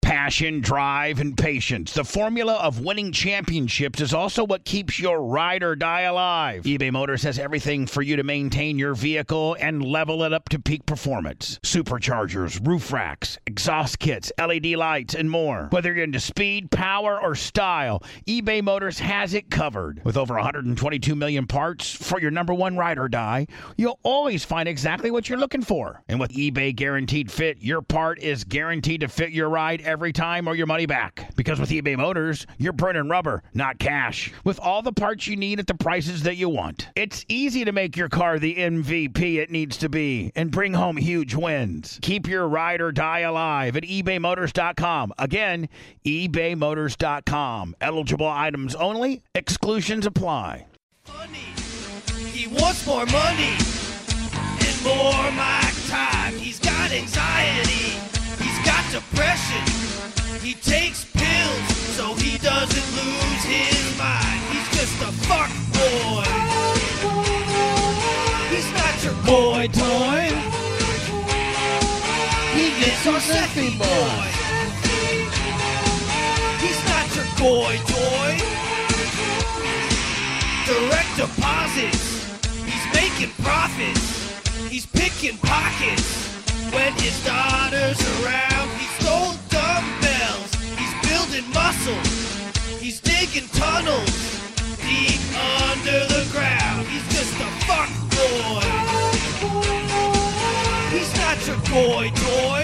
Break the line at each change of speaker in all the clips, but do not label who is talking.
Passion, drive, and patience. The formula of winning championships is also what keeps your ride or die alive. eBay Motors has everything for you to maintain your vehicle and level it up to peak performance. Superchargers, roof racks, exhaust kits, LED lights, and more. Whether you're into speed, power, or style, eBay Motors has it covered. With over 122 million parts for your number one ride or die, you'll always find exactly what you're looking for. And with eBay Guaranteed Fit, your part is guaranteed to fit your ride every time or your money back. Because with eBay Motors, you're burning rubber, not cash. With all the parts you need at the prices that you want. It's easy to make your car the MVP it needs to be and bring home huge wins. Keep your ride or die alive at ebaymotors.com. Again, ebaymotors.com. Eligible items only. Exclusions apply.
Funny. He wants more money and more mic time. He's got anxiety. He's got depression. He takes pills so he doesn't lose his mind. He's just a fuck boy. He's not your boy toy. He is our sexy boy. He's not your boy toy. Direct deposits. He's making profits. He's picking pockets. When his daughter's around, he stole dumbbells. He's building muscle. He's digging tunnels deep under the ground. He's just a fuck boy. He's not your boy toy.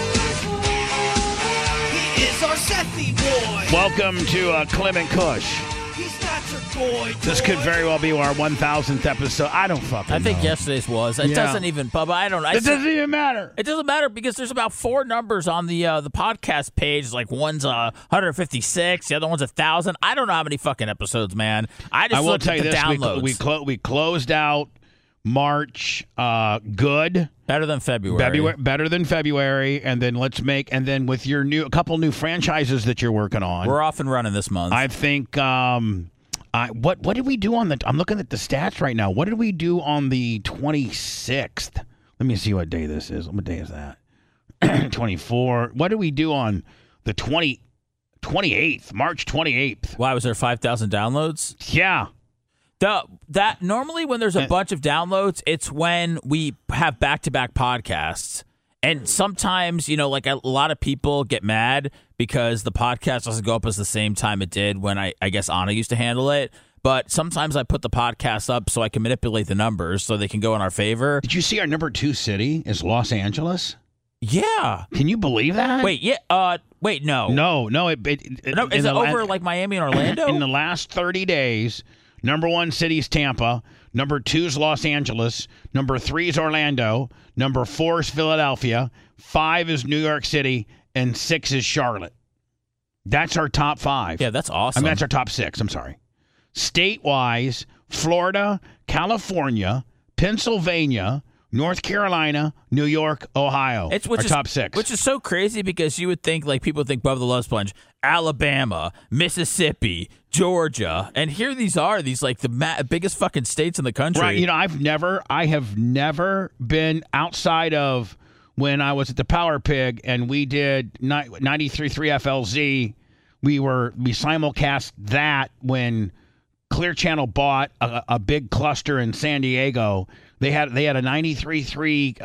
He is our Sethy boy.
Welcome to Clement Kush.
He's not your boy toy.
This could very well be our 1,000th episode. I don't fucking know.
I think yesterday's was. It doesn't even, Bubba. I don't know.
It doesn't even matter.
It doesn't matter because there's about 4 numbers on the podcast page. Like one's 156, the other one's 1,000. I don't know how many fucking episodes, man. I just looked at the downloads.
We closed out March good.
Better than February.
Better than February, and then with your a couple new franchises that you're working on.
We're off and running this month.
I think. What did we do on the? I'm looking at the stats right now. What did we do on the 26th? Let me see what day this is. What day is that? 24. What did we do on the 28th? March 28th.
Why was there 5,000 downloads?
Yeah.
That normally when there's a bunch of downloads, it's when we have back-to-back podcasts. And sometimes, like a lot of people get mad because the podcast doesn't go up as the same time it did when I guess Anna used to handle it. But sometimes I put the podcast up so I can manipulate the numbers so they can go in our favor.
Did you see our number 2 city is Los Angeles?
Yeah.
Can you believe that?
Wait, yeah. Wait, no.
No.
No, is it over like Miami and Orlando?
In the last 30 days, number 1 city is Tampa. Number 2 is Los Angeles. Number 3 is Orlando. Number 4 is Philadelphia. 5 is New York City. And 6 is Charlotte. That's our top 5.
Yeah, that's awesome.
I mean, that's our top 6. I'm sorry. State-wise, Florida, California, Pennsylvania, North Carolina, New York, Ohio. Our top 6.
Which is so crazy because you would think, like, people would think Bubba the Love Sponge, Alabama, Mississippi, Georgia, and here these are, like, the biggest fucking states in the country.
Right, I have never been outside of when I was at the Power Pig and we did 93.3 FLZ. We simulcast that when Clear Channel bought a big cluster in San Diego. They had a 93.3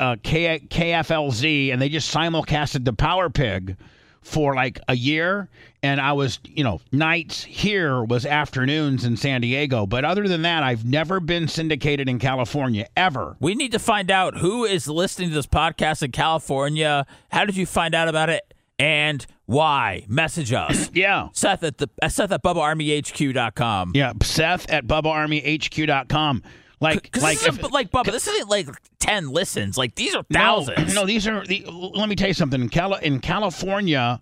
KFLZ, and they just simulcasted the Power Pig for like a year. And I was, nights here was afternoons in San Diego. But other than that, I've never been syndicated in California, ever.
We need to find out who is listening to this podcast in California. How did you find out about it? And why? Message us.
Yeah.
Seth at BubbaArmyHQ.com.
Yeah, Seth at BubbaArmyHQ.com. Like
Bubba, this isn't like 10 listens. Like, these are thousands.
No, these are. Let me tell you something. In California,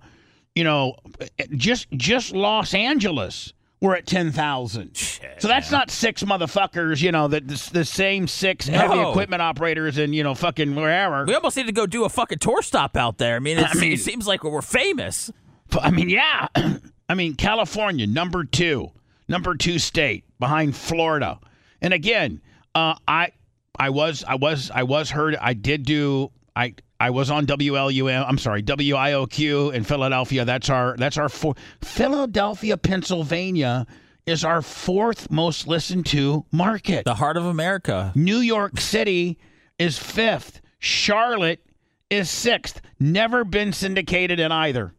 just Los Angeles, we're at 10,000. So that's not 6 motherfuckers. The same 6 heavy equipment operators and fucking wherever.
We almost need to go do a fucking tour stop out there. I mean, it seems like we're famous.
I mean, yeah. I mean, California, number 2 state behind Florida. And again, I was heard. I I was on WIOQ in Philadelphia. That's our Philadelphia, Pennsylvania is our fourth most listened to market.
The heart of America.
New York City is fifth. Charlotte is sixth. Never been syndicated in either.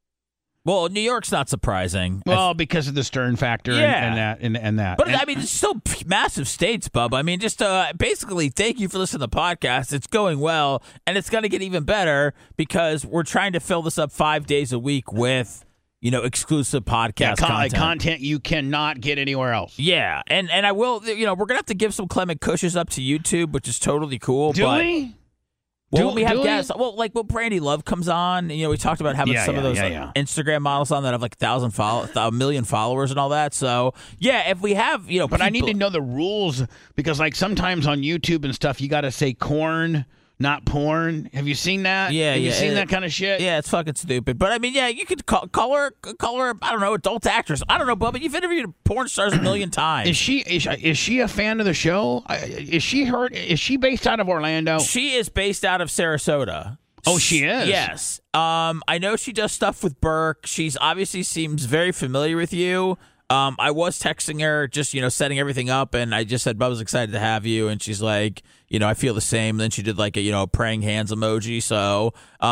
Well, New York's not surprising.
Well, because of the Stern factor and that.
But, I mean, it's still massive states, Bub. I mean, just basically, thank you for listening to the podcast. It's going well, and it's going to get even better because we're trying to fill this up 5 days a week with, exclusive podcast
content you cannot get anywhere else.
Yeah, and I will, we're going to have to give some Clement Cushes up to YouTube, which is totally cool.
Do we?
Well, when we have guests, when Brandy Love comes on, we talked about having some of those Instagram models on that have like 1 million followers and all that. So, yeah, if we have,
But I need to know the rules because, like, sometimes on YouTube and stuff, you got to say corn, not porn. Have you seen that?
Yeah,
Have you seen that kind of shit?
Yeah, it's fucking stupid. But, I mean, yeah, you could call her, I don't know, adult actress. I don't know, Bubba. You've interviewed porn stars a million times.
Is she a fan of the show? Is she based out of Orlando?
She is based out of Sarasota.
Oh, she is?
Yes. I know she does stuff with Burke. She's obviously seems very familiar with you. I was texting her, just, setting everything up, and I just said, Bubba's excited to have you, and she's like, I feel the same. Then she did like a, praying hands emoji. So,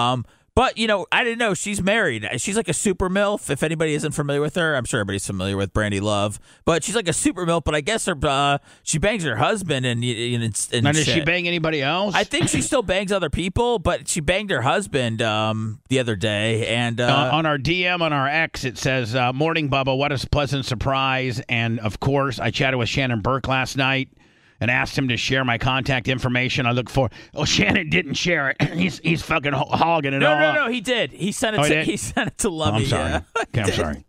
but, I didn't know she's married. She's like a super MILF. If anybody isn't familiar with her, I'm sure everybody's familiar with Brandy Love. But she's like a super MILF. But I guess she bangs her husband and
now, does she bang anybody else?
I think she still bangs other people, but she banged her husband the other day. And
on our DM on our X, it says, "Morning, Bubba. What a pleasant surprise!" And of course, I chatted with Shannon Burke last night and asked him to share my contact information. I look for. Oh, Shannon didn't share it. He's fucking hogging it.
No, he did. He sent it. He sent it to Lummy.
I'm sorry.
Yeah.
Okay, I'm sorry.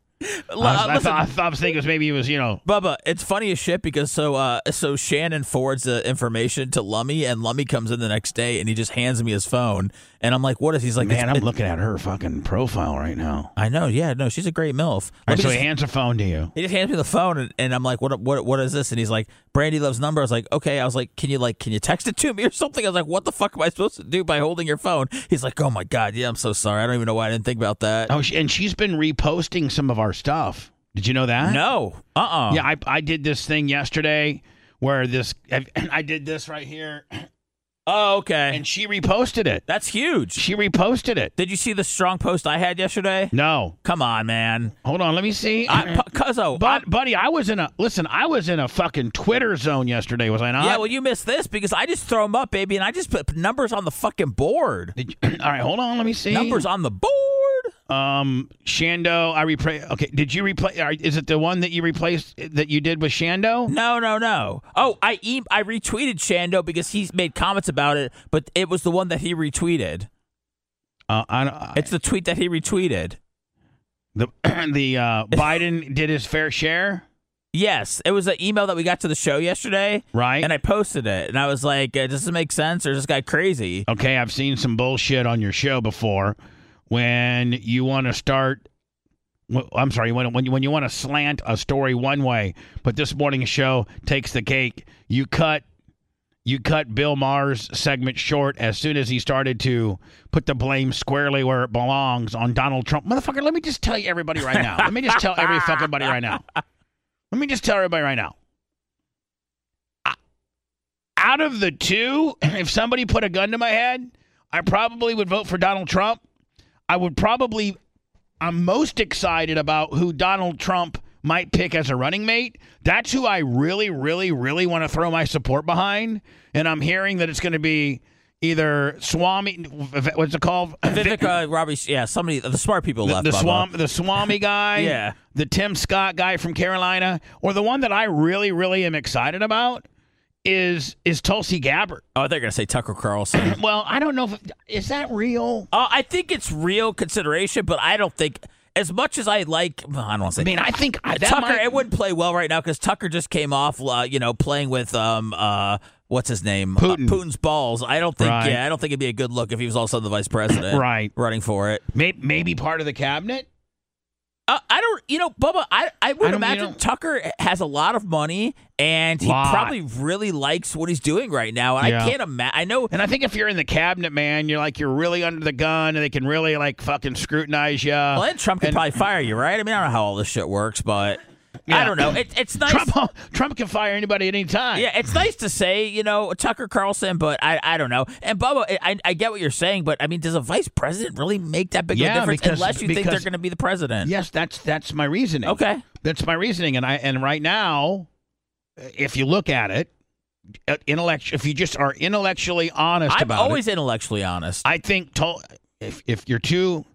I was thinking it was maybe it was
Bubba, it's funny as shit because so Shannon forwards the information to Lummy and Lummy comes in the next day and he just hands me his phone and I'm like, what is he's like,
man, I'm looking at her fucking profile right now.
I know, yeah, no, she's a great MILF.
Right, so he hands a phone to you.
He just hands me the phone and I'm like, what is this? And he's like, Brandy Love's number. I was like, okay. I was like, can you text it to me or something? I was like, what the fuck am I supposed to do by holding your phone? He's like, oh my God, yeah, I'm so sorry. I don't even know why I didn't think about that.
Oh, and she's been reposting some of our stuff. Did you know that?
No.
Yeah, I did this thing yesterday where I did this right here.
Oh, okay.
And she reposted it.
That's huge.
She reposted it.
Did you see the strong post I had yesterday?
No.
Come on, man.
Hold on, let me see. Buddy, I was in a fucking Twitter zone yesterday, was I not?
Yeah, well, you missed this because I just throw them up, baby, and I just put numbers on the fucking board.
All right, hold on, let me see.
Numbers on the board.
Shando, I replay. Okay, did you replay? Is it the one that you replaced that you did with Shando?
No. Oh, I retweeted Shando because he's made comments about it, but it was the one that he retweeted. It's the tweet that he retweeted.
The Biden did his fair share.
Yes, it was an email that we got to the show yesterday,
right?
And I posted it, and I was like, "Does this make sense, or is this guy crazy?"
Okay, I've seen some bullshit on your show before. When you want to start, I'm sorry, when you want to slant a story one way, but this morning's show takes the cake. You cut Bill Maher's segment short as soon as he started to put the blame squarely where it belongs on Donald Trump. Motherfucker, let me just tell you everybody right now. Let me just tell every fucking buddy right now. Let me just tell everybody right now. Out of the two, if somebody put a gun to my head, I probably would vote for Donald Trump. I'm most excited about who Donald Trump might pick as a running mate. That's who I really, really, really want to throw my support behind. And I'm hearing that it's going to be either Swami, what's it called?
Vivek Ravi, yeah, somebody, the smart people left.
The Swami guy,
yeah,
the Tim Scott guy from Carolina, or the one that I really, really am excited about is Tulsi Gabbard.
Oh, they're going to say Tucker Carlson.
Well, I don't know is that real?
I think it's real consideration, but I don't think as much as I like. Well, I don't want to say.
I mean, I think
Tucker. It wouldn't play well right now because Tucker just came off, playing with what's his name,
Putin.
Putin's balls. I don't think.
Right.
Yeah, I don't think it'd be a good look if he was also the vice president,
right,
running for it.
Maybe part of the cabinet.
I don't, Bubba, I would imagine Tucker has a lot of money and he probably really likes what he's doing right now. And I can't imagine. I know.
And I think if you're in the cabinet, man, you're really under the gun and they can really fucking scrutinize you.
Well, then Trump can probably fire you, right? I mean, I don't know how all this shit works, but I don't know. It's nice.
Trump can fire anybody at any time.
Yeah, it's nice to say, Tucker Carlson, but I don't know. And Bubba, I get what you're saying, but I mean, does a vice president really make that big of a difference unless you think they're going to be the president?
Yes, that's my reasoning.
Okay.
That's my reasoning. And right now, if you look at it, if you just are intellectually honest about it.
I'm always intellectually honest.
I think if your two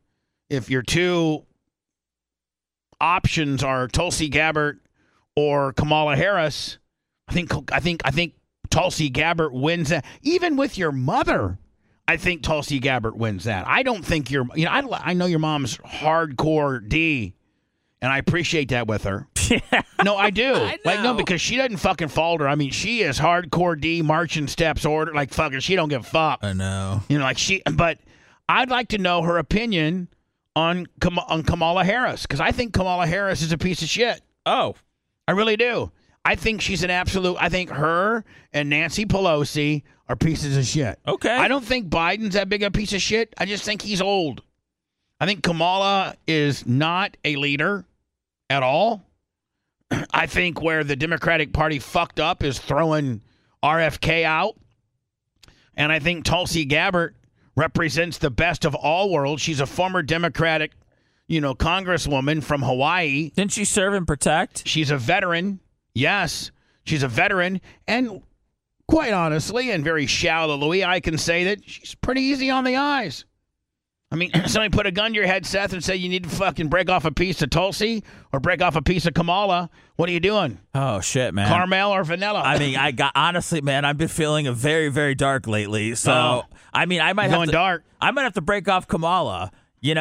options are Tulsi Gabbard or Kamala Harris, I think Tulsi Gabbard wins that. Even with your mother, I think Tulsi Gabbard wins that. I don't think I know your mom's hardcore D, and I appreciate that with her. No, I do. No, because she doesn't fucking falter. I mean, she is hardcore D, marching steps order, fucking. She don't give a fuck.
I know.
But I'd like to know her opinion on Kamala Harris, because I think Kamala Harris is a piece of shit.
Oh,
I really do. I think she's an absolute. I think her and Nancy Pelosi are pieces of shit.
Okay.
I don't think Biden's that big a piece of shit. I just think he's old. I think Kamala is not a leader at all. I think where the Democratic Party fucked up is throwing RFK out. And I think Tulsi Gabbard represents the best of all worlds. She's a former Democratic, congresswoman from Hawaii.
Didn't she serve and protect?
She's a veteran. Yes, she's a veteran. And quite honestly, and very shallowly, I can say that she's pretty easy on the eyes. I mean, somebody put a gun to your head, Seth, and say you need to fucking break off a piece of Tulsi or break off a piece of Kamala. What are you doing?
Oh, shit, man.
Caramel or vanilla?
I mean, honestly, man, I've been feeling very, very dark lately. So, I mean, I might have to break off Kamala.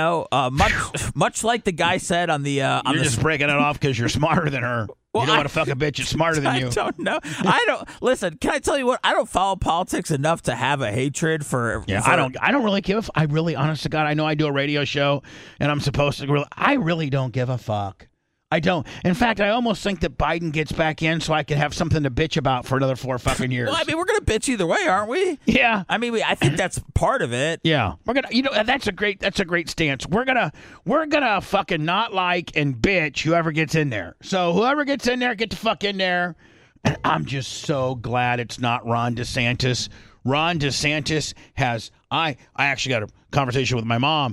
Much like the guy said on the. You're
just breaking it off because you're smarter than her. Well, you don't want to fuck a bitch that's smarter than you.
I don't know. Listen, can I tell you what? I don't follow politics enough to have a hatred for.
Yeah, I don't really give I really, honest to God, I know I do a radio show and I'm supposed to. I really don't give a fuck. I don't. In fact, I almost think that Biden gets back in so I can have something to bitch about for another 4 fucking years.
Well, I mean, we're going to bitch either way, aren't we?
Yeah.
I mean, I think that's part of it.
Yeah. We're going to, that's a great stance. We're going to fucking not like and bitch whoever gets in there. So whoever gets in there, get the fuck in there. And I'm just so glad it's not Ron DeSantis. Ron DeSantis has, I actually got a conversation with my mom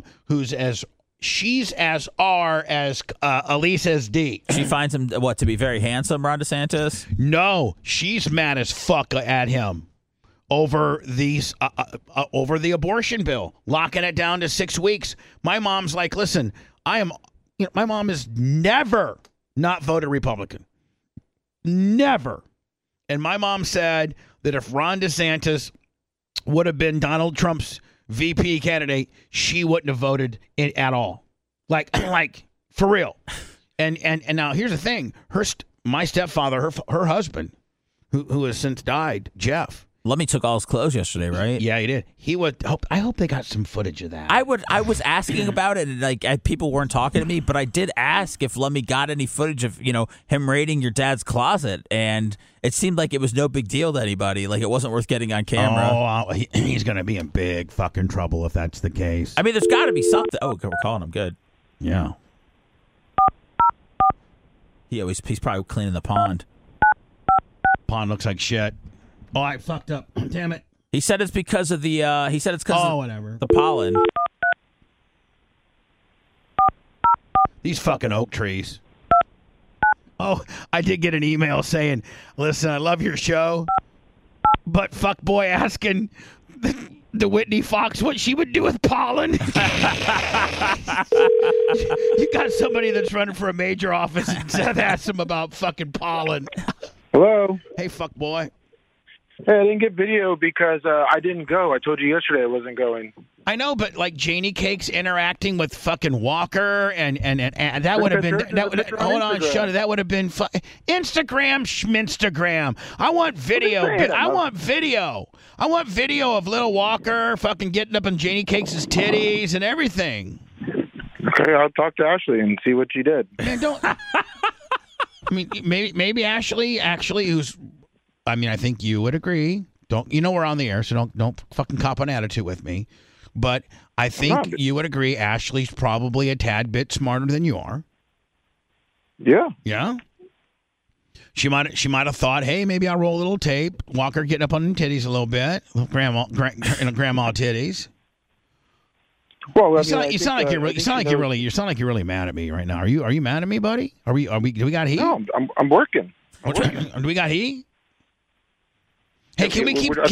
she's as R as Elise as D.
She finds him, to be very handsome, Ron DeSantis?
No, she's mad as fuck at him over over the abortion bill, locking it down to 6 weeks. My mom's like, listen, my mom has never not voted Republican. Never. And my mom said that if Ron DeSantis would have been Donald Trump's VP candidate, she wouldn't have voted at all. Like for real. And now here's the thing. My stepfather, her husband, who has since died, Jeff.
Lummy took all his clothes yesterday, right?
Yeah, he did. I hope they got some footage of that.
I was asking about it, and people weren't talking to me, but I did ask if Lummy got any footage of him raiding your dad's closet, and it seemed like it was no big deal to anybody. Like it wasn't worth getting on camera.
Oh, he's gonna be in big fucking trouble if that's the case.
I mean, there's got to be something. Oh, we're calling him. Good.
Yeah.
He's probably cleaning the pond.
Pond looks like shit. Oh, I fucked up. Damn it.
He said it's because of the. He said it's because of
whatever.
The pollen.
These fucking oak trees. Oh, I did get an email saying, "Listen, I love your show, but fuckboy asking the Whitney Fox what she would do with pollen." You got somebody that's running for a major office and Seth asked him about fucking pollen.
Hello.
Hey, fuckboy.
Hey, I didn't get video because I didn't go. I told you yesterday I wasn't going.
I know, but like Janie Cakes interacting with fucking Walker and that would have been hold on, shut it. That would have been Instagram schminstagram. I want video. I want video. I want video of little Walker fucking getting up on Janie Cakes' titties and everything.
Okay, I'll talk to Ashley and see what she did.
Man, don't. I mean, maybe Ashley actually, I think you would agree. We're on the air, so don't fucking cop an attitude with me. But I think you would agree Ashley's probably a tad bit smarter than you are.
Yeah.
Yeah. She might have thought, hey, maybe I'll roll a little tape, Walker getting up on them titties a little bit, grandma titties.
Well,
you sound like you're really mad at me right now. Are you mad at me, buddy? Do we got heat?
No, I'm working.
Do we got heat? Hey, can we keep that?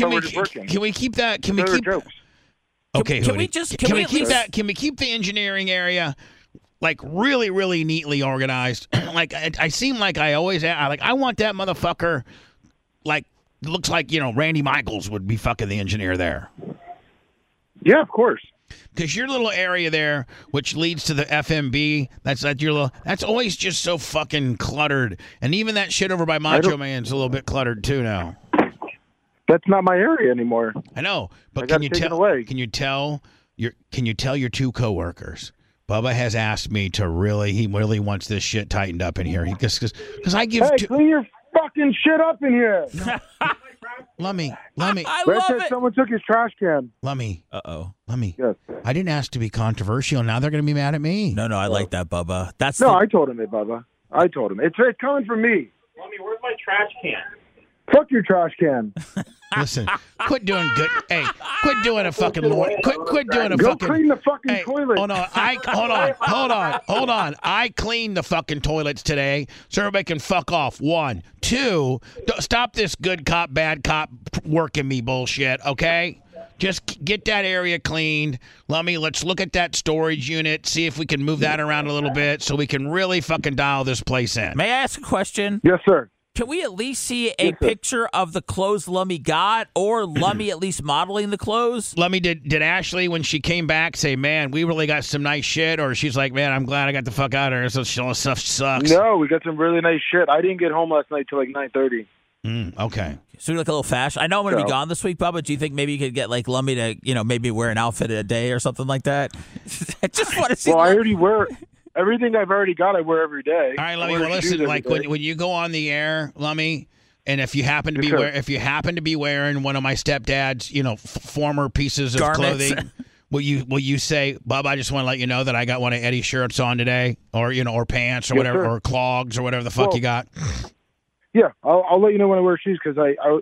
Can we keep
jokes?
Okay,
can we
keep that? Can we keep the engineering area like really, really neatly organized? Like I seem like I always I want that motherfucker. Like looks like Randy Michaels would be fucking the engineer there.
Yeah, of course.
Because your little area there, which leads to the FMB, that's always just so fucking cluttered. And even that shit over by Macho Man's a little bit cluttered too now.
That's not my area anymore.
I know, but can you tell your two coworkers? Bubba has asked me he really wants this shit tightened up in here. Because I give.
Hey, clean your fucking shit up in here.
Lummy.
I
Red
love
said
it.
someone took his trash can.
Lummy. Lummy.
Yes.
I didn't ask to be controversial. Now they're going to be mad at me.
No, I like that, Bubba.
I told him it, Bubba. I told him. It's coming from me.
Mommy, where's my trash can?
Fuck your trash can.
Listen, quit doing good. Hey, quit doing a fucking Lord. Quit doing a
Go
fucking.
clean the fucking toilet.
Oh no! Hold on. I cleaned the fucking toilets today, so everybody can fuck off. 1, 2. Stop this good cop, bad cop working me bullshit. Okay. Just get that area cleaned. Let's look at that storage unit, see if we can move that around a little bit so we can really fucking dial this place in.
May I ask a question?
Yes, sir.
Can we at least see a picture of the clothes Lummy got, or Lummy at least modeling the clothes?
Lummy, did Ashley, when she came back, say, man, we really got some nice shit? Or she's like, man, I'm glad I got the fuck out of here, so stuff sucks.
No, we got some really nice shit. I didn't get home last night till like 9:30.
Okay.
So like a little fashion. I know I'm going to be gone this week, Bubba. Do you think maybe you could get like Lummy to, maybe wear an outfit a day or something like that? I just want to see.
Well, I already wear everything I've already got. I wear every day.
All right, Lummy. Well, listen, like when you go on the air, Lummy, and if you happen to be wearing one of my stepdad's, former pieces of
garments.
clothing, will you say, Bub, I just want to let you know that I got one of Eddie's shirts on today, or or pants or whatever, or clogs or whatever the fuck you got.
Yeah, I'll let you know when I wear shoes because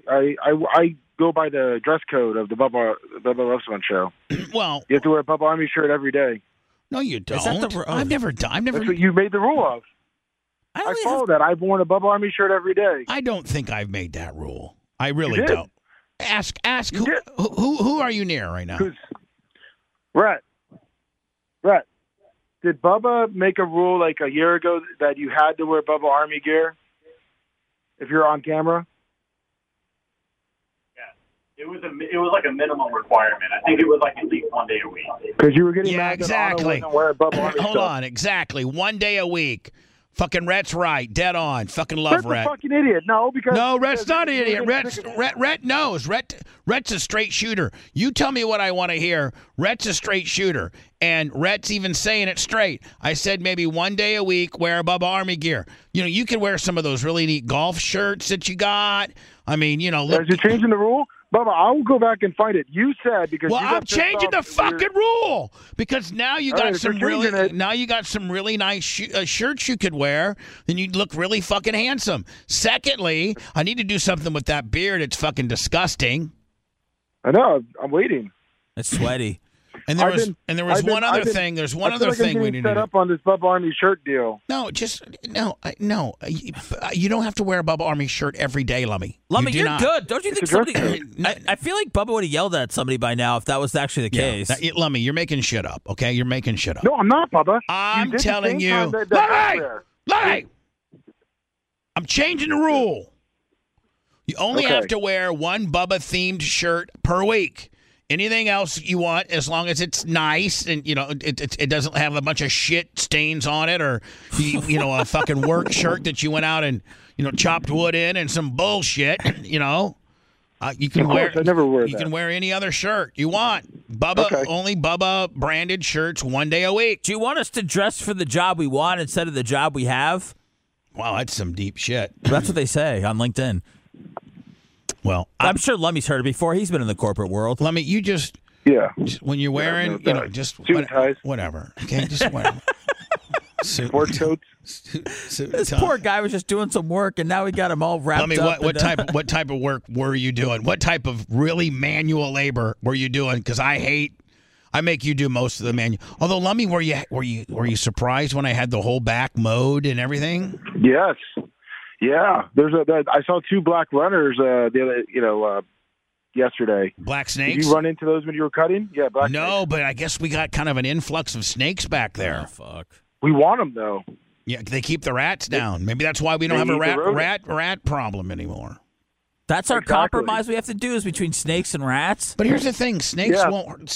I go by the dress code of the Bubba Love Sponge show.
Well,
you have to wear a Bubba Army shirt every day.
No, you don't. I've never done.
That's what you made the rule of. I follow that. I've worn a Bubba Army shirt every day.
I don't think I've made that rule. I really don't. Ask who are you near right now?
Rhett. Did Bubba make a rule like a year ago that you had to wear Bubba Army gear if you're on camera?
It was like a minimum requirement. I think it was like at least 1 day a week.
Because you were getting mad
exactly.
that Anna wasn't wearing Bubba Army
Hold on, exactly. 1 day a week. Fucking Rhett's right. Dead on. Fucking love Rhett.
Rhett's a fucking idiot. No,
Rhett's not an idiot. Rhett knows. Rhett's a straight shooter. You tell me what I want to hear. Rhett's a straight shooter. And Rhett's even saying it straight. I said maybe 1 day a week wear Bubba Army gear. You can wear some of those really neat golf shirts that you got. I mean, look.
Is it changing the rule? Bubba, I will go back and find it. You said because
I'm changing the fucking rule because now you got some really nice shirts you could wear, and you'd look really fucking handsome. Secondly, I need to do something with that beard. It's fucking disgusting.
I know. I'm waiting.
It's sweaty.
And there was one other thing. There's one other thing we need to
set up on this Bubba Army shirt deal.
No. You don't have to wear a Bubba Army shirt every day, Lummy.
Lummy, you're good. Don't you think somebody? I feel like Bubba would have yelled at somebody by now if that was actually the case.
Lummy, you're making shit up. Okay, you're making shit up.
No, I'm not, Bubba.
I'm telling you, Lummy. I'm changing the rule. You only have to wear one Bubba themed shirt per week. Anything else you want, as long as it's nice and it doesn't have a bunch of shit stains on it, or a fucking work shirt that you went out and chopped wood in and some bullshit. You can
Of course, I never wear
You
that.
can wear any other shirt you want. Bubba,
Okay.
only Bubba branded shirts 1 day a week.
Do you want us to dress for the job we want instead of the job we have?
Wow, that's some deep shit.
That's what they say on LinkedIn.
Well,
I'm sure Lummy's heard it before. He's been in the corporate world.
let me. You just when you're wearing,
no,
just
suit and ties.
whatever. Okay, just whatever.
Sports coats.
This poor guy was just doing some work, and now we got him all wrapped
Let me.
up.
What type of work were you doing? What type of really manual labor were you doing? Because I make you do most of the manual. Although, Lummy, were you surprised when I had the whole back mowed and everything?
Yes. Yeah. I saw 2 black runners yesterday.
Black
Did
snakes?
you run into those when you were cutting? Yeah, black snakes.
No, but I guess we got kind of an influx of snakes back there.
Oh, fuck.
We want them though.
Yeah, they keep the rats down. Maybe that's why we don't
They
have a
need the
rat problem anymore.
That's our
Exactly.
compromise we have to do is between snakes and rats.
But here's the thing: snakes
Yeah.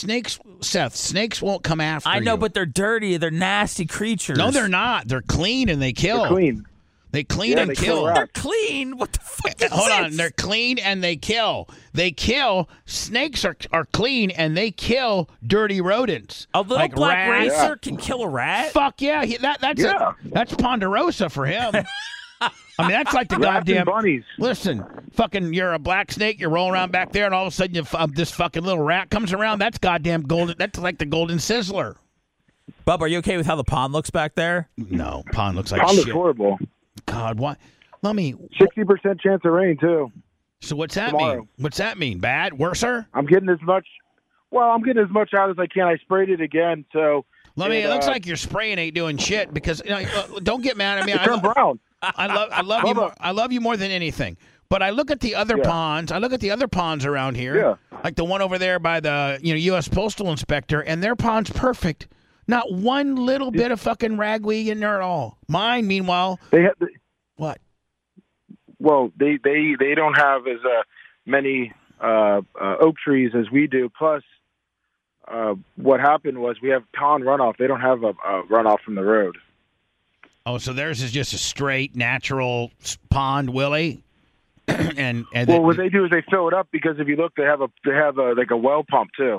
won't come after you.
I know, but they're dirty. They're nasty creatures.
no, they're not. They're clean and they kill.
They're clean.
They clean
Yeah,
and
they
kill.
kill rats.
They're clean. What the fuck is
Hold on,
this?
they're clean and they kill. They kill. Snakes are clean and they kill dirty rodents.
A little
like
black
rats.
racer can kill a rat?
Fuck yeah,
Yeah.
that's Ponderosa for him. I mean, that's like the
Rats
goddamn.
and bunnies.
Listen, fucking, you're a black snake. You're rolling around back there, and all of a sudden, this fucking little rat comes around. That's goddamn golden. That's like the golden sizzler.
Bub, are you okay with how the pond looks back there?
No, pond looks like
Pond looks
shit.
horrible.
God, what? Let me.
60% chance of rain too.
So what's that
Tomorrow.
mean? What's that mean? Bad? Worser?
I'm getting as much. Well, I'm getting as much out as I can. I sprayed it again, so.
Let me. It looks like your spraying ain't doing shit because don't get mad at me.
It turned brown.
I love you. I love you more than anything. But I look at the other ponds. I look at the other ponds around here.
Yeah.
Like the one over there by the U.S. Postal Inspector, and their pond's perfect. Not one little bit of fucking ragweed in there at all. Mine, meanwhile,
They have.
what?
Well, they don't have as many oak trees as we do. Plus, what happened was we have pond runoff. They don't have a runoff from the road.
Oh, so theirs is just a straight natural pond, Willie. and
Well, what they do is they fill it up because if you look, they have like a well pump too.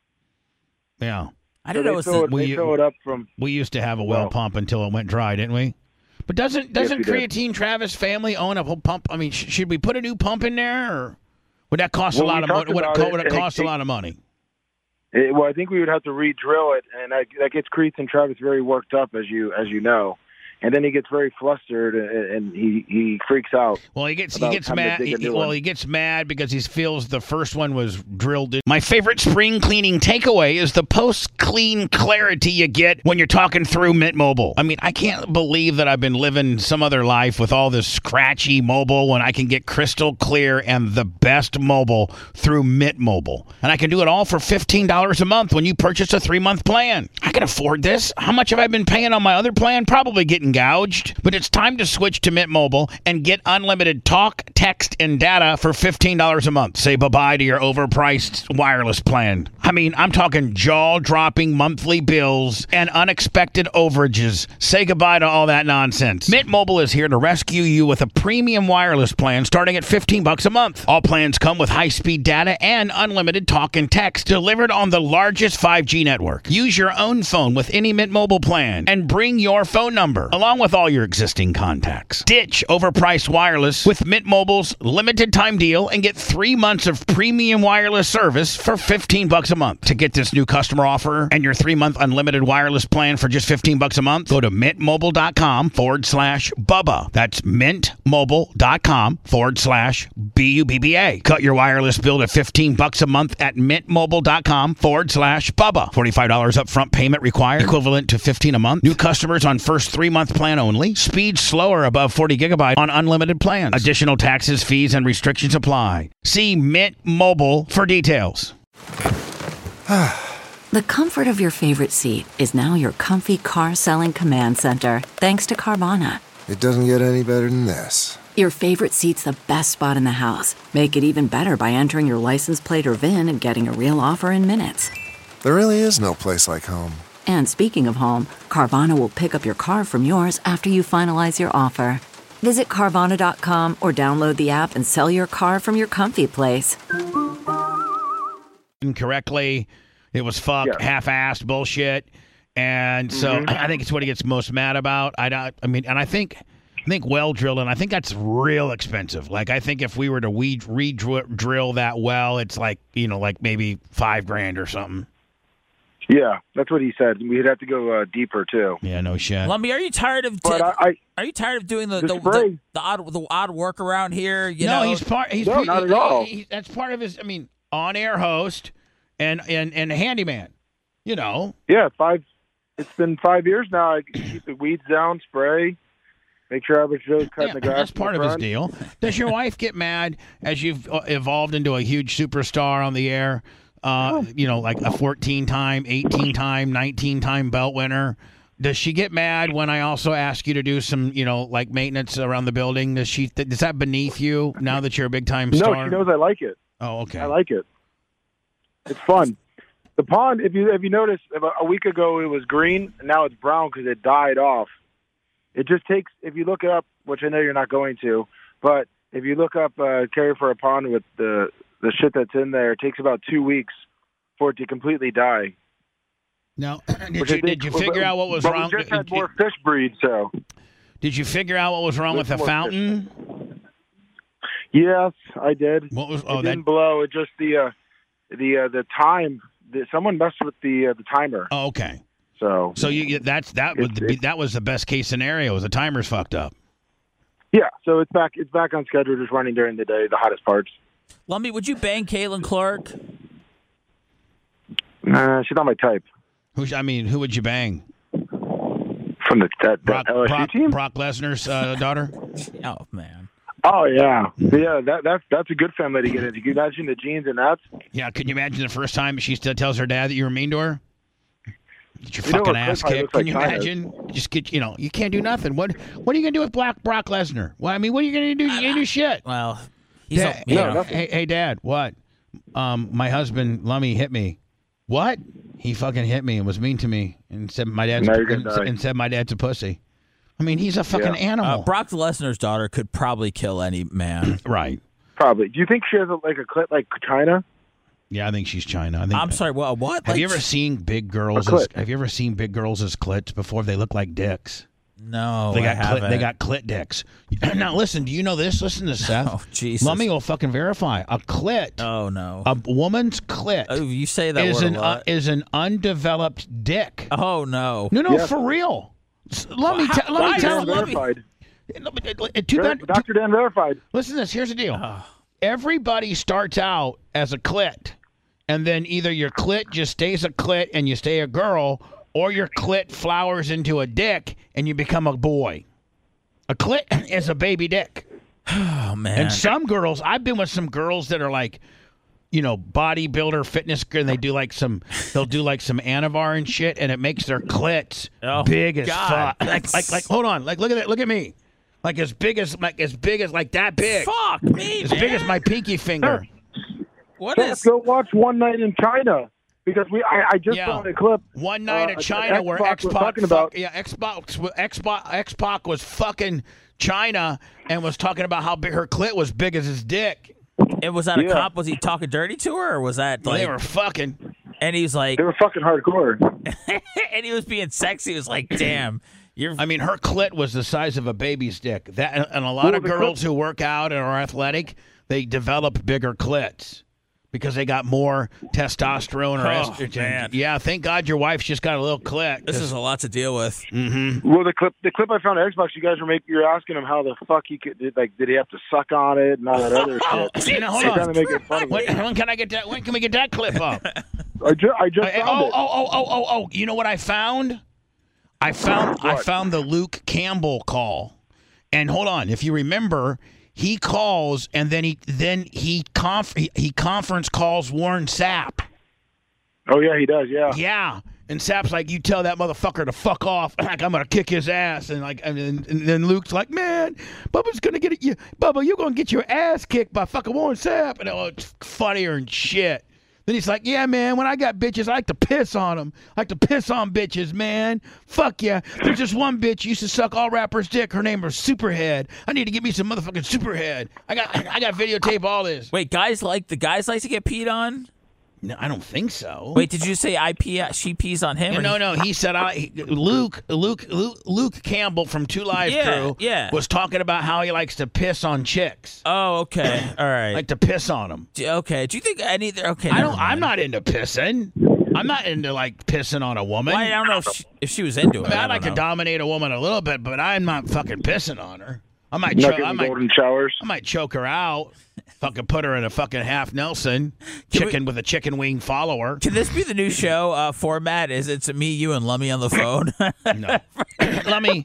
yeah.
I
So
didn't know
they
it was
fill it up from.
We used to have a well pump until it went dry, didn't we? But doesn't
we did.
Creatine Travis family own a whole pump? I mean, should we put a new pump in there, or would that cost a
Well,
lot
we
of money?
talked
Would
about
it
it,
cost a lot of money?
Well, I think we would have to re-drill it, and that gets Cretan Travis very worked up, as you know. And then he gets very flustered, and he freaks out.
Well, he gets
about having to
mad.
dig a new
Well,
one.
he gets mad because he feels the first one was drilled in. My favorite spring cleaning takeaway is the post-clean clarity you get when you're talking through Mint Mobile. I mean, I can't believe that I've been living some other life with all this scratchy mobile when I can get crystal clear and the best mobile through Mint Mobile. And I can do it all for $15 a month when you purchase a 3-month plan. I can afford this. How much have I been paying on my other plan? Probably getting gouged. But it's time to switch to Mint Mobile and get unlimited talk, text, and data for $15 a month. Say bye-bye to your overpriced wireless plan. I mean, I'm talking jaw-dropping monthly bills and unexpected overages. Say goodbye to all that nonsense. Mint Mobile is here to rescue you with a premium wireless plan starting at $15 a month. All plans come with high-speed data and unlimited talk and text delivered on the largest 5G network. Use your own phone with any Mint Mobile plan and bring your phone number along with all your existing contacts. Ditch overpriced wireless with Mint Mobile's limited time deal and get 3 months of premium wireless service for $15 a month. To get this new customer offer and your 3-month unlimited wireless plan for just $15 a month, go to mintmobile.com/Bubba. That's mintmobile.com/BUBBA. Cut your wireless bill to $15 a month at mintmobile.com/Bubba. $45 upfront payment required, equivalent to $15 a month. New customers on first 3-month plan only. Speed slower above 40 gigabyte on unlimited plans. Additional taxes, fees, and restrictions apply. See Mint Mobile for details.
The comfort of your favorite seat is now your comfy car selling command center, thanks to Carvana.
It doesn't get any better than this.
Your favorite seat's the best spot in the house. Make it even better by entering your license plate or VIN and getting a real offer in minutes.
There really is no place like home.
And speaking of home, Carvana will pick up your car from yours after you finalize your offer. Visit Carvana.com or download the app and sell your car from your comfy place.
Incorrectly, it was half-assed bullshit, and so I think it's what he gets most mad about. I think well drilling. I think that's real expensive. Like I think if we were to re-drill that well, it's like maybe $5,000 or something.
Yeah, that's what he said. We'd have to go deeper too.
Yeah, no shit.
Lumby, are you tired of? Are you tired of doing the odd work around here?
He's not
at all.
That's part of his. I mean, on-air host and handyman.
Yeah, It's been 5 years now. I keep the weeds down, spray, make sure Average Joe's cutting the grass.
That's part of his deal. Does your wife get mad as you've evolved into a huge superstar on the air? Like a 14-time, 18-time, 19-time belt winner. Does she get mad when I also ask you to do some, like maintenance around the building? Is that beneath you now that you're a big-time star?
No, she knows I like it.
Oh, okay.
I like it. It's fun. The pond, if you notice, about a week ago it was green, and now it's brown because it died off. It just takes, if you look it up, which I know you're not going to, but if you look up Care for a Pond with the shit that's in there, it takes about 2 weeks for it to completely die.
Now, did you figure out what was wrong?
We just had more fish breed, so.
Did you figure out what was wrong with the fountain?
Yes, I did.
What was?
It didn't blow. It just the time. Someone messed with the timer.
Oh, okay.
So
that was the best case scenario. Was the timer's fucked up?
Yeah. So it's back on schedule, just running during the day, the hottest parts.
Lumby, would you bang Caitlin Clark?
She's not my type.
Who would you bang?
From the LSU team?
Brock Lesnar's daughter?
Oh, man.
Oh, yeah. Yeah, that's a good family to get into. Can you imagine the jeans and that?
Yeah, can you imagine the first time she still tells her dad that you were mean to her? Get your fucking ass kicked. Can you imagine? Just get, you can't do nothing. What are you going to do with Brock Lesnar? Well, what are you going to do? You can't do shit.
Well,
hey, Dad, what? My husband, Lummy, hit me. What? He fucking hit me and was mean to me and said my dad's a pussy. I mean, he's a fucking animal.
Brock Lesnar's daughter could probably kill any man.
Right.
Probably. Do you think she has a clit like China?
Yeah, I think she's China.
I'm sorry. What?
Have you ever seen big girls? Have you ever seen big girls as clits before? They look like dicks.
No,
they got clit dicks. Now listen, do you know this? Listen to Seth.
Oh, Jesus.
Lummy will fucking verify. A clit.
Oh no.
A woman's clit.
Oh, you say that word a lot.
Is an undeveloped dick.
Oh no.
No, yeah. For real. Let me tell
verified.
Dr.
Dan verified.
Listen to this. Here's the deal. Everybody starts out as a clit, and then either your clit just stays a clit and you stay a girl, or your clit flowers into a dick and you become a boy. A clit is a baby dick.
Oh, man.
And some girls, I've been with some girls that are like, bodybuilder, fitness, and they'll do like some Anavar and shit, and it makes their clits big as fuck. Like, hold on, like look at me, like as big as that big.
Fuck me,
as big as my pinky finger.
Go watch One Night in China. Because I just saw a clip.
One Night in China where X-Pac was fucking China and was talking about how big her clit was big as his dick.
And was that a cop? Was he talking dirty to her, or was that like...
They were fucking.
And he was like...
They were fucking hardcore.
And he was being sexy. He was like, damn.
Her clit was the size of a baby's dick. And a lot of girls who work out and are athletic, they develop bigger clits. Because they got more testosterone or estrogen.
Man.
Yeah, thank God your wife's just got a little clit.
This is a lot to deal with.
Mm-hmm.
Well, the clip I found on Xbox, you guys you're asking him how the fuck he could, did he have to suck on it and all that other shit.
Hold on. When can I get that? When can we get that clip up?
I just found it.
Oh! You know what I found? I found the Luke Campbell call. And hold on, if you remember. He calls and then he conference calls Warren Sapp.
Oh yeah, he does. Yeah.
Yeah, and Sapp's like, "You tell that motherfucker to fuck off. Like I'm gonna kick his ass." And then Luke's like, "Man, Bubba's gonna get you. Bubba, you're gonna get your ass kicked by fucking Warren Sapp." And it's funnier and shit. Then he's like, yeah, man, when I got bitches, I like to piss on them. I like to piss on bitches, man. Fuck yeah. There's just one bitch used to suck all rappers' dick. Her name was Superhead. I need to get me some motherfucking Superhead. I got videotape all this.
Wait, guys like to get peed on?
No, I don't think so.
Wait, did you say she pees on him?
No. He said Luke Campbell from 2 Live Crew was talking about how he likes to piss on chicks.
Oh, okay. All right.
Like to piss on them.
Okay. Do you think okay,
I'm not into pissing. I'm not into like pissing on a woman.
Well, I don't know if she was into it.
I mean, I'd like to dominate a woman a little bit, but I'm not fucking pissing on her. I might
golden showers.
I might choke her out. Fucking put her in a fucking half Nelson chicken with a chicken wing follower.
Can this be the new show format? Is it's me, you, and Lummy on the phone?
No, Lummy.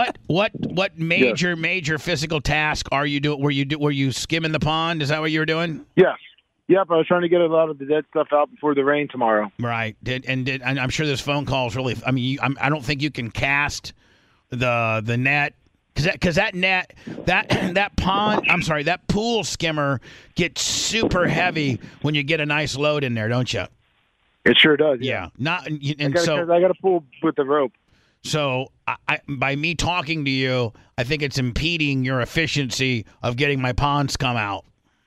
What major physical task are you doing? Were you skimming the pond? Is that what you were doing?
Yes. Yep. I was trying to get a lot of the dead stuff out before the rain tomorrow.
Right. And I'm sure this phone call is really. I mean, I don't think you can cast the net. Because that net, that pond, I'm sorry, that pool skimmer gets super heavy when you get a nice load in there, don't you?
It sure does.
Yeah.
I got to pull with the rope.
So by me talking to you, I think it's impeding your efficiency of getting my pond scum out.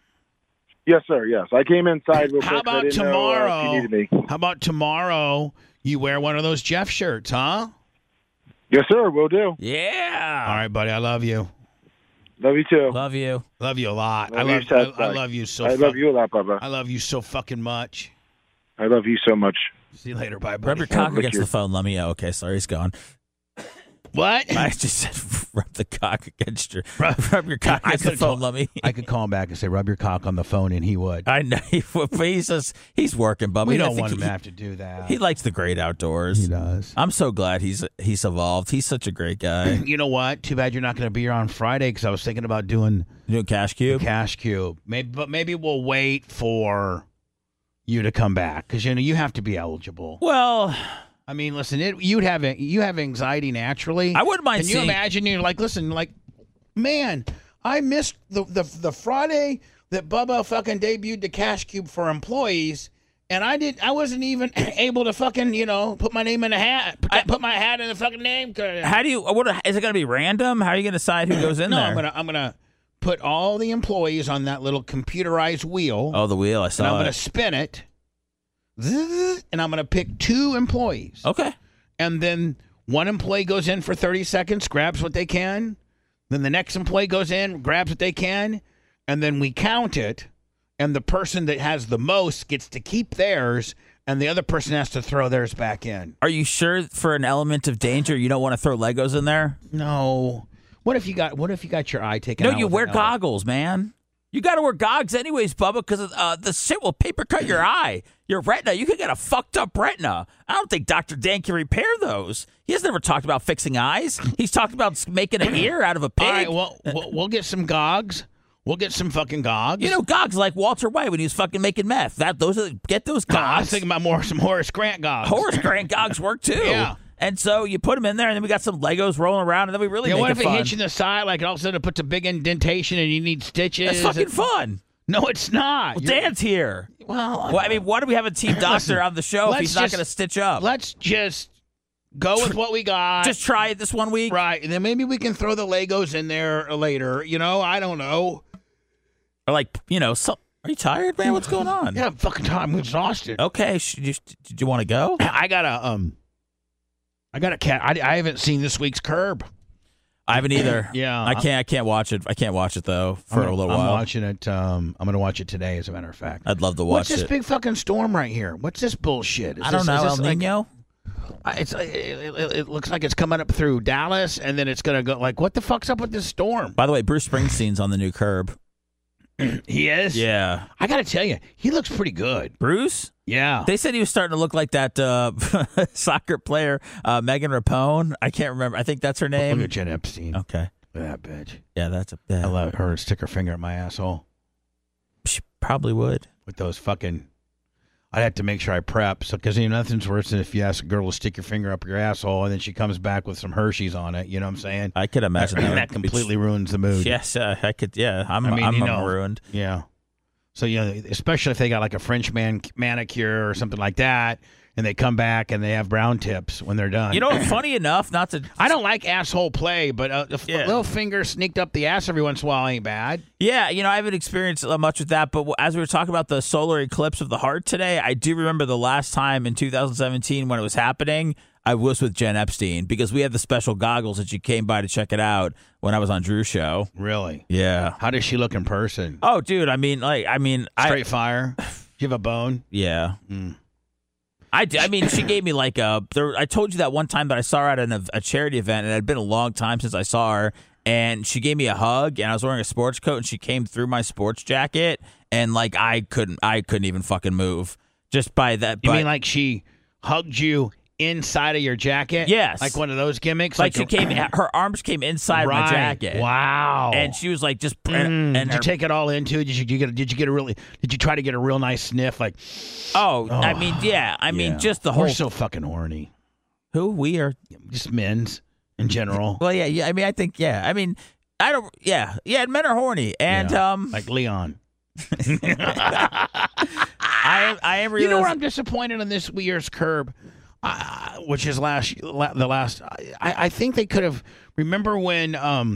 Yes, sir. Yes, I came inside real quick.
How about tomorrow?
If you needed me.
How about tomorrow? You wear one of those Jeff shirts, huh?
Yes, sir. Will do.
Yeah.
All right, buddy. I love you.
Love you too.
Love you.
Love you a lot. I love you so.
I love you a lot, Bubba.
I love you so fucking much.
I love you so much.
See you later. Bye, buddy.
Rub your cock against the phone, Lummy. Oh, okay, sorry, he's gone.
What?
I just said rub the cock against your rub your cock against the phone, Lummy.
I could call him back and say rub your cock on the phone, and he would.
I know he would, but he's working, Bubba.
We don't want him to have to do that.
He likes the great outdoors.
He does.
I'm so glad he's evolved. He's such a great guy.
You know what? Too bad you're not going to be here on Friday because I was thinking about doing
Cash Cube.
Cash Cube. Maybe we'll wait for you to come back because you have to be eligible.
Well.
I mean, listen, you have anxiety naturally.
I wouldn't mind.
Can you imagine? You're like, listen, like, man, I missed the Friday that Bubba fucking debuted the Cash Cube for employees, and I wasn't even able to fucking put my name in the hat, put my hat in the fucking name.
How do you? Is it going to be random? How are you going to decide who goes in there?
No, I'm gonna put all the employees on that little computerized wheel.
Oh, the wheel! I saw.
And I'm gonna spin it. And I'm going to pick 2 employees.
Okay.
And then one employee goes in for 30 seconds, grabs what they can. Then the next employee goes in, grabs what they can. And then we count it. And the person that has the most gets to keep theirs. And the other person has to throw theirs back in.
Are you sure for an element of danger you don't want to throw Legos in there?
No. What if you got your eye taken out?
No, you wear goggles, man. You got to wear goggles anyways, Bubba, because the shit will paper cut your eye. Your retina, you could get a fucked up retina. I don't think Dr. Dan can repair those. He has never talked about fixing eyes. He's talked about making an ear out of a pig.
All right, well, we'll get some gogs. We'll get some fucking gogs.
Gogs like Walter White when he was fucking making meth. Get those gogs.
I was thinking about some Horace Grant gogs.
Horace Grant gogs work too.
Yeah.
And so you put them in there, and then we got some Legos rolling around, and then we really make it fun.
What if it hits you in the side, like all of a sudden it puts a big indentation and you need stitches?
That's fucking fun.
No, it's not.
Well, Dan's here.
Well,
I mean, why do we have a team doctor on the show if he's not going to stitch up?
Let's just go with what we got.
Just try it this one week.
Right, and then maybe we can throw the Legos in there later. I don't know.
Or are you tired, man? What's going on?
Yeah, I'm fucking tired. I'm exhausted.
Okay, did you want to go?
I got a cat. I haven't seen this week's Curb.
I haven't either.
Yeah,
I can't watch it. I can't watch it though for a little while.
I'm watching it. I'm going to watch it today, as a matter of fact.
I'd love to watch it.
What's this big fucking storm right here? What's this bullshit?
I don't know. El Nino.
It looks like it's coming up through Dallas, and then it's going to go. Like, what the fuck's up with this storm?
By the way, Bruce Springsteen's on the new Curb.
He is?
Yeah.
I got to tell you, he looks pretty good.
Bruce?
Yeah.
They said he was starting to look like that soccer player, Megan Rapone. I can't remember. I think that's her name.
Look at Jen Epstein.
Okay.
Look at that bitch.
Yeah, that's
I love her. Stick her finger at my asshole.
She probably would.
With those fucking... I'd have to make sure I prep. Because nothing's worse than if you ask a girl to stick your finger up your asshole and then she comes back with some Hershey's on it. You know what I'm saying?
I could imagine that.
That completely ruins the mood.
Yes, I could. Yeah, I'm ruined.
Yeah. So, especially if they got like a French manicure or something like that, and they come back and they have brown tips when they're done.
Funny enough, not to...
I don't like asshole play, but a little finger sneaked up the ass every once in a while ain't bad.
Yeah, I haven't experienced much with that, but as we were talking about the solar eclipse of the heart today, I do remember the last time in 2017 when it was happening, I was with Jen Epstein because we had the special goggles that she came by to check it out when I was on Drew's show.
Really?
Yeah.
How does she look in person?
Oh, dude,
Straight fire? Do you have a bone?
Yeah. She gave me like I told you that one time that I saw her at a charity event, and it had been a long time since I saw her, and she gave me a hug, and I was wearing a sports coat, and she came through my sports jacket, and like I couldn't even fucking move just by that.
You mean like she hugged you inside of your jacket?
Yes.
Like one of those gimmicks?
Like she came, her arms came inside my jacket.
Wow.
And she was like just.
Did you take it all into? Did you try to get a real nice sniff? Like.
Oh. I mean, just the whole.
We're so fucking horny.
Who we are?
Just men's in general.
Well, yeah. I mean, I think I mean, I don't. Yeah. Men are horny, and
like Leon.
I am.
You know where I'm disappointed on this year's Curb. Which is the last. I think they could have. Remember when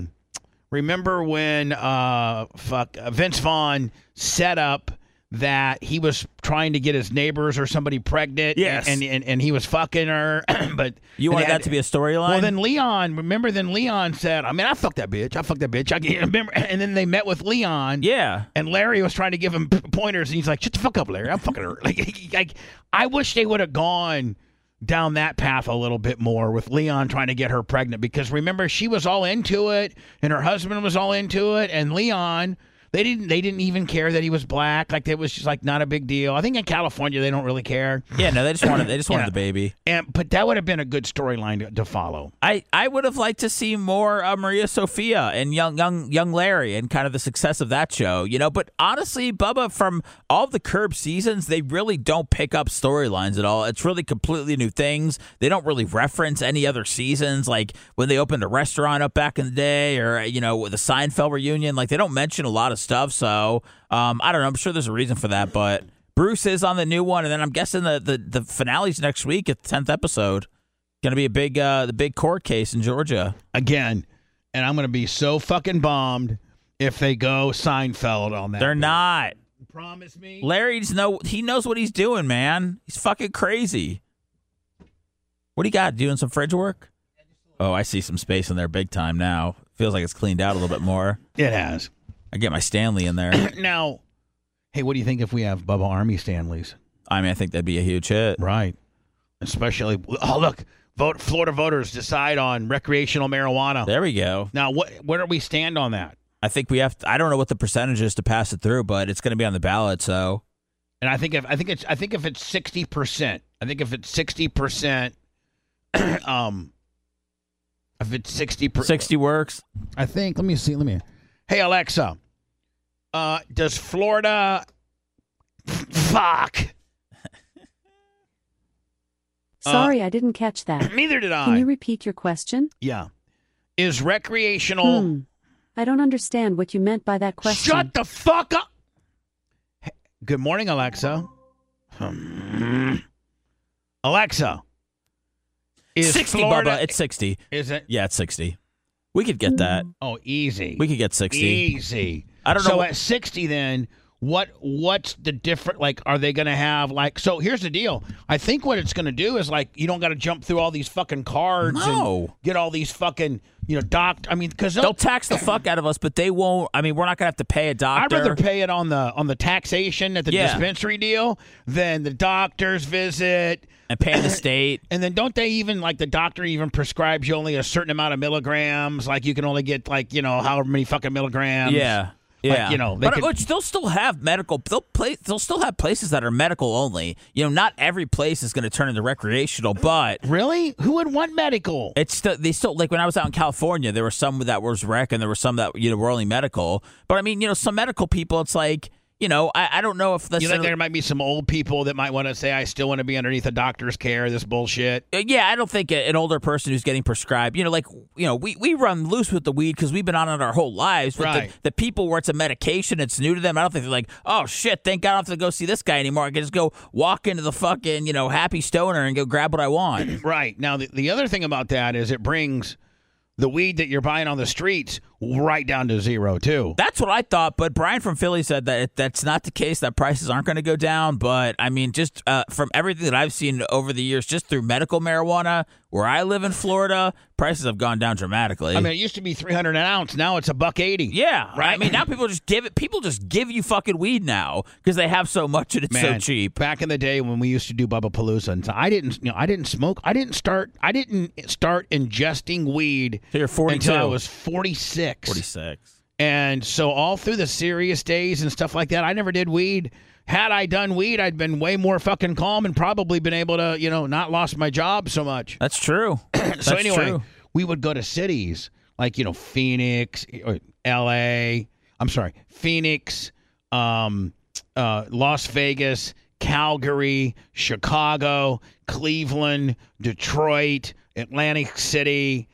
Vince Vaughn set up that he was trying to get his neighbors or somebody pregnant.
Yes,
and he was fucking her. But
you wanted that to be a storyline.
Well, then Leon said, I fucked that bitch. I can't remember. And then they met with Leon.
Yeah, and
Larry was trying to give him pointers, and he's like, "Shut the fuck up, Larry. I'm fucking her." Like I wish they would have gone down that path a little bit more with Leon trying to get her pregnant, because remember, she was all into it and her husband was all into it, and Leon, they didn't even care that he was black. Like, it was just like not a big deal. I think in California they don't really care.
Yeah, no, they just wanted the baby.
But that would have been a good storyline to follow.
I would have liked to see more Maria Sophia and young Larry and kind of the success of that show, But honestly, Bubba, from all of the Curb seasons, they really don't pick up storylines at all. It's really completely new things. They don't really reference any other seasons, like when they opened a restaurant up back in the day, or with the Seinfeld reunion. Like, they don't mention a lot of stuff. So I don't know. I'm sure there's a reason for that, but Bruce is on the new one, and then I'm guessing the finale's next week at the 10th episode. Going to be the big court case in Georgia
again, and I'm going to be so fucking bummed if they go Seinfeld on that.
They're not.
Promise me.
Larry he knows what he's doing, man. He's fucking crazy. What do you got? Doing some fridge work? Oh, I see some space in there big time now. Feels like it's cleaned out a little bit more.
It has.
I get my Stanley in there.
Now, hey, what do you think if we have Bubba Army Stanleys?
I mean, I think that'd be a huge hit.
Right. Especially, look, Florida voters decide on recreational marijuana.
There we go.
Now, where do we stand on that?
I think we have. I don't know what the percentage is to pass it through, but it's going to be on the ballot. So,
and I think if it's 60%, if it's 60%, if it's 60%,
60 works.
I think. Let me see. Hey, Alexa, does Florida fuck?
Sorry, I didn't catch that.
Neither did I.
Can you repeat your question?
Yeah. Is recreational...
I don't understand what you meant by that question.
Shut the fuck up! Hey, good morning, Alexa. Alexa. Is
60,
Florida...
Bubba. It's 60.
Is it?
Yeah, it's 60. We could get that.
Oh, easy.
We could get 60.
Easy.
I don't know.
So at 60 then... What's the different, like, are they going to have, like, so here's the deal. I think what it's going to do is, like, you don't got to jump through all these fucking cards and get all these fucking, because
they'll tax the fuck out of us, but they won't. I mean, we're not going to have to pay a doctor.
I'd rather pay it on the taxation at the dispensary deal than the doctor's visit.
And paying the state.
And then don't they even, like, the doctor even prescribes you only a certain amount of milligrams? Like, you can only get, like, however many fucking milligrams.
Yeah. Yeah,
like,
but they'll still have medical. They'll still have places that are medical only. Not every place is going to turn into recreational. But
really, who would want medical?
They still like when I was out in California, there were some that was rec, and there were some that were only medical. But I mean, some medical people, it's like I don't know if
you think there might be some old people that might want to say, I still want to be underneath a doctor's care, this bullshit?
Yeah, I don't think an older person who's getting prescribed, we run loose with the weed because we've been on it our whole lives. But
Right.
the people where it's a medication, it's new to them. I don't think they're like, oh, shit, thank God I don't have to go see this guy anymore. I can just go walk into the fucking, Happy Stoner and go grab what I want.
Right. Now, the other thing about that is it brings the weed that you're buying on the streets right down to zero, too.
That's what I thought, but Brian from Philly said that that's not the case, that prices aren't going to go down. But, I mean, just from everything that I've seen over the years, just through medical marijuana, where I live in Florida, prices have gone down dramatically.
I mean, it used to be $300 an ounce. Now it's $1.80.
Yeah.
Right?
I mean, now people just give you fucking weed now because they have so much and it's so cheap.
Back in the day when we used to do Bubba Palooza, and I didn't smoke. I didn't start ingesting weed
So you're 42.
until I was 46.
46.
And so all through the serious days and stuff like that, I never did weed. Had I done weed, I'd been way more fucking calm and probably been able to, not lost my job so much.
That's true.
So anyway, we would go to cities like, Phoenix, or L.A., Phoenix, Las Vegas, Calgary, Chicago, Cleveland, Detroit, Atlantic City,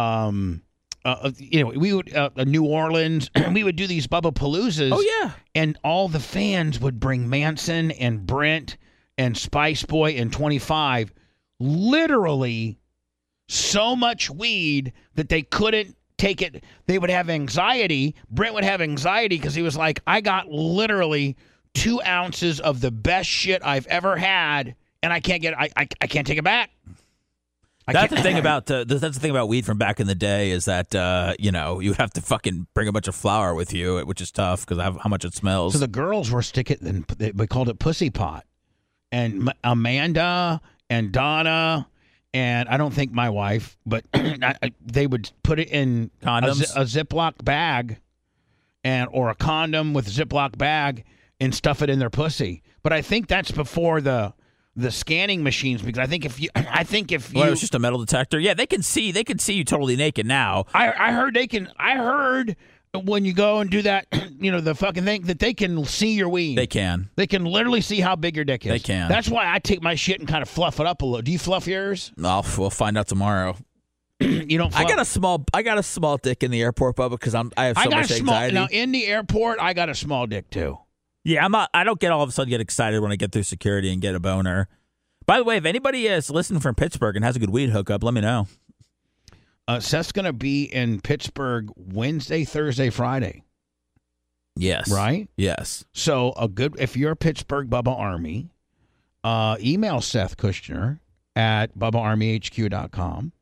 we would New Orleans. We would do these Bubba Paloozas.
Oh, yeah.
And all the fans would bring Manson and Brent and Spice Boy and 25, literally so much weed that they couldn't take it. They would have anxiety. Brent would have anxiety because he was like, I got literally 2 ounces of the best shit I've ever had, and I can't take it back.
That's the thing about weed from back in the day is that you would have to fucking bring a bunch of flour with you, which is tough because of how much it smells.
So the girls were sticking. We called it pussy pot, and Amanda and Donna. And I don't think my wife, but they would put it in
condoms,
a Ziploc bag, or a condom with a Ziploc bag, and stuff it in their pussy. But I think that's before the scanning machines, because I think if you,
it's just a metal detector. Yeah, they can see you totally naked now.
I heard when you go and do that, the fucking thing, that they can see your weed.
They can
literally see how big your dick is.
They can.
That's why I take my shit and kind of fluff it up a little. Do you fluff yours?
We'll find out tomorrow.
You don't. Fluff?
I got a small dick in the airport, Bubba, because I have so much anxiety.
Now in the airport, I got a small dick too.
Yeah, I don't get all of a sudden get excited when I get through security and get a boner. By the way, if anybody is listening from Pittsburgh and has a good weed hookup, let me know.
Seth's going to be in Pittsburgh Wednesday, Thursday, Friday.
Yes.
Right?
Yes.
So if you're a Pittsburgh Bubba Army, email Seth Kushner at BubbaArmyHQ.com.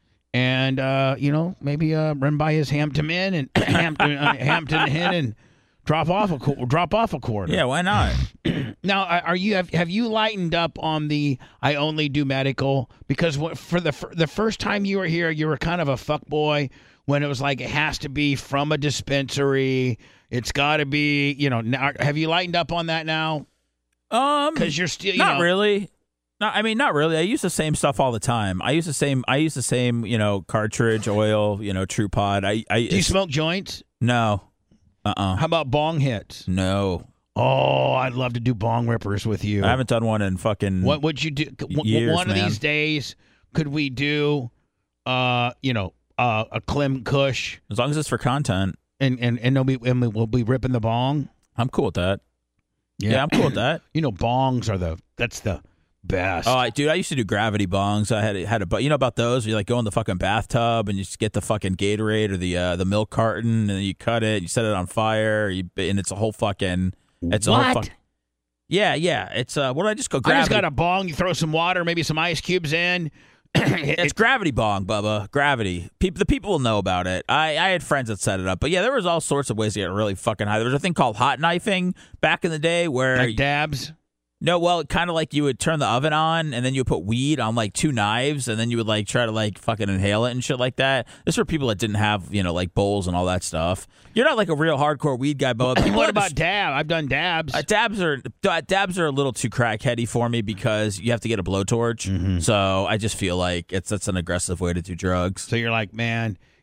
And, maybe run by his Hampton Inn and Hampton Inn and drop off a quarter.
Yeah, why not?
Now, have you lightened up on the I only do medical? Because for the first time you were here, you were kind of a fuckboy when it was like it has to be from a dispensary. It's got to be, Now, have you lightened up on that now? Because you're still
not really. No, I mean not really. I use the same stuff all the time. I use the same, cartridge oil, True Pod. Do
you smoke joints?
No. How
about bong hits?
No.
Oh, I'd love to do bong rippers with you.
I haven't done one in fucking
What would you do?
Years,
one of these days, could we do, a Clem Kush?
As long as it's for content.
And we'll be ripping the bong?
I'm cool with that. Yeah, I'm cool with that.
Bongs that's the best.
Oh, dude, I used to do gravity bongs. I had about those? You go in the fucking bathtub and you just get the fucking Gatorade or the milk carton and you cut it, you set it on fire, and it's a whole fucking. It's
what?
A whole yeah. It's what did I just go? Gravity.
I just got a bong. You throw some water, maybe some ice cubes in.
It's gravity bong, Bubba. Gravity. The people will know about it. I had friends that set it up, but yeah, there was all sorts of ways to get really fucking high. There was a thing called hot knifing back in the day where
like dabs.
No, well, kind of like you would turn the oven on and then you would put weed on like 2 knives and then you would try to fucking inhale it and shit like that. This is for people that didn't have, bowls and all that stuff. You're not like a real hardcore weed guy, but
what about dab? I've done dabs.
Dabs are a little too crackheady for me because you have to get a blowtorch. Mm-hmm. So I just feel like that's an aggressive way to do drugs.
So you're like, man,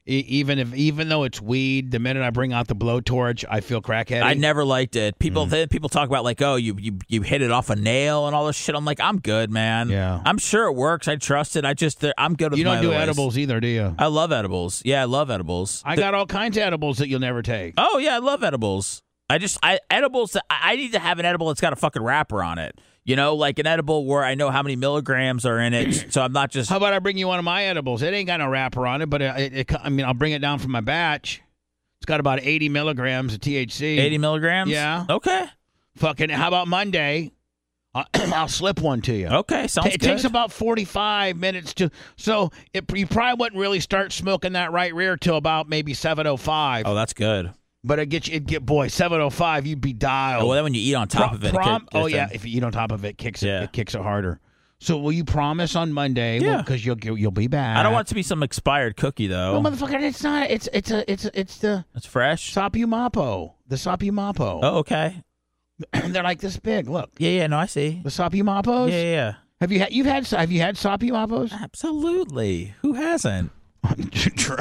Even though it's weed, the minute I bring out the blowtorch, I feel crackheady.
I never liked it. People talk about like, oh, you hit it off a nail and all this shit. I'm like, I'm good, man.
Yeah.
I'm sure it works. I trust it. I'm good with
You
my
don't do
other ways.
edibles either, do you?
I love edibles. Yeah, I love edibles.
I got all kinds of edibles that you'll never take.
Oh yeah, I love edibles. Edibles. I need to have an edible that's got a fucking wrapper on it. You know, like an edible where I know how many milligrams are in it, so I'm not just.
How about I bring you one of my edibles? It ain't got no wrapper on it, but I'll bring it down from my batch. It's got about 80 milligrams of THC.
80 milligrams?
Yeah.
Okay.
Fucking. How about Monday? I'll slip one to you.
Okay, sounds good.
It takes about 45 minutes to. So you probably wouldn't really start smoking that right rear till about maybe 7:05.
Oh, that's good.
But boy, 7:05, you'd be dialed.
Oh, well, then when you eat on top of it,
if you eat on top of it, it kicks it harder. So will you promise on Monday?
Yeah,
because you'll be back.
I don't want it to be some expired cookie though.
No, motherfucker, it's not. It's
fresh.
Sapumapo, the Sapumapo.
Oh, okay.
They're like this big. Look.
Yeah. No, I see
the Sapumapos.
Yeah.
Have you had Sapumapos?
Absolutely. Who hasn't?
True.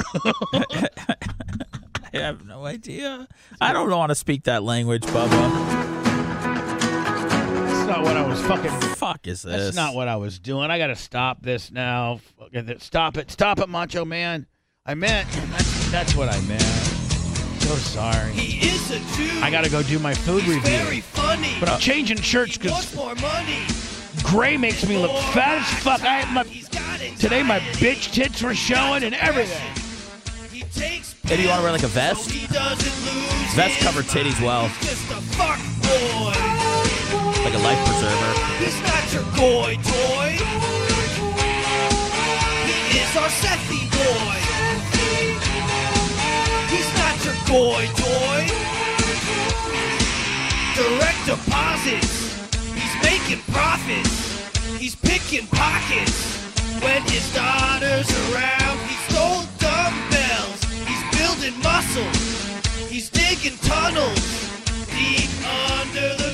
I have no idea. I don't want to speak that language, Bubba.
That's not what I was fucking.
Fuck is this?
That's not what I was doing. I got to stop this now. Stop it, Macho Man. I meant that's what I meant. So sorry.
He is a Jew.
I got to go do my food
He's
review.
Very funny.
But I'm changing shirts
He wants
because
more money.
gray makes me look fat as fuck. Today my bitch tits were showing and everything.
Hey, do you want to wear like a vest? Vest cover titties well.
Just a fuck boy.
Like a life preserver.
He's not your goy toy. He is our Sethy boy. He's not your goy toy. Direct deposits. He's making profits. He's picking pockets. When his daughter's around, he stole dumbbells. He's building muscle. He's digging tunnels deep under the